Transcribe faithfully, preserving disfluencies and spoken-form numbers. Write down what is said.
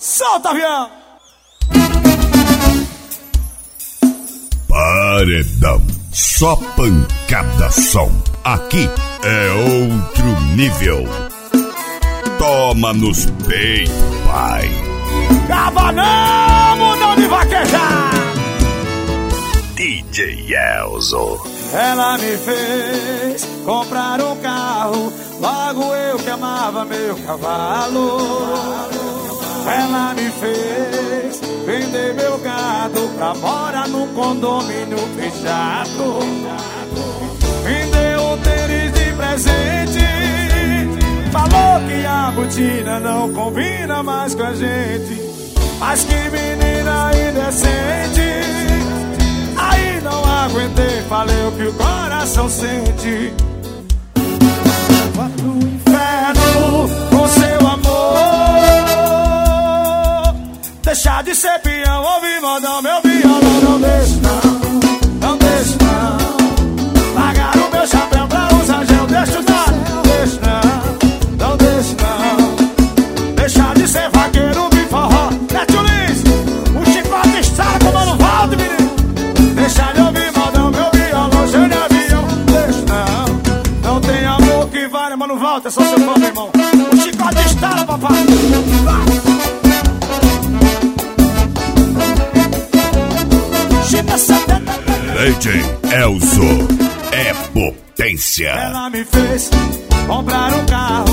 Solta, avião! Paredão, só pancada som. Aqui é outro nível. Toma nos peitos, pai. Cabanamos, não de vaquejar. D J Elzo. Ela me fez comprar um carro, logo eu que amava meu cavalo. Ela me fez vender meu gado pra morar num condomínio fechado. Me deu um tênis de presente, falou que a botina não combina mais com a gente. Mas que menina indecente. Aí não aguentei, falei o que o coração sente. Vá pro inferno com seu amor. Deixar de ser peão, ouvir modão, meu violão. Não deixe não, não deixe não. Largar o meu chapéu pra usar gel, deixa não, deixe não, não deixe não. Deixar de ser vaqueiro, ouvir forró. Mete o Lins, o chicote estrala com o Mano Valdo, menino. Deixa de ouvir modão, meu violão, cheio de avião. Deixa não, não tem amor que vale, Mano Valdo, é só seu fã, meu irmão. O chicote estrala, papai. Vai. D J Elzo é potência. Ela me fez comprar um carro,